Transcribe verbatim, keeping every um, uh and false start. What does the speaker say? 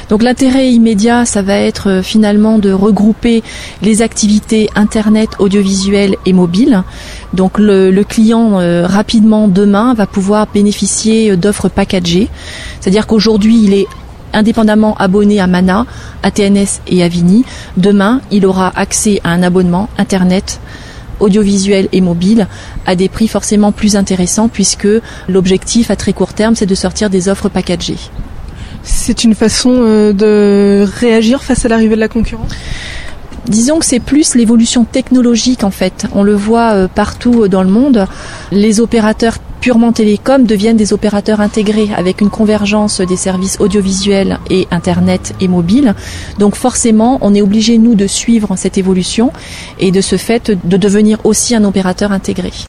Donc l'intérêt immédiat, ça va être euh, finalement de regrouper les activités Internet, audiovisuel et mobile. Donc le, le client euh, rapidement demain va pouvoir bénéficier d'offres packagées. C'est-à-dire qu'aujourd'hui il est indépendamment abonné à Mana, à T N S et à Vini. Demain il aura accès à un abonnement Internet, audiovisuel et mobile à des prix forcément plus intéressants puisque l'objectif à très court terme c'est de sortir des offres packagées. C'est une façon euh, de réagir face à l'arrivée de la concurrence ? Disons que c'est plus l'évolution technologique en fait. On le voit euh, partout dans le monde. Les opérateurs purement télécoms deviennent des opérateurs intégrés avec une convergence des services audiovisuels et Internet et mobile. Donc forcément, on est obligé nous de suivre cette évolution et de ce fait de devenir aussi un opérateur intégré.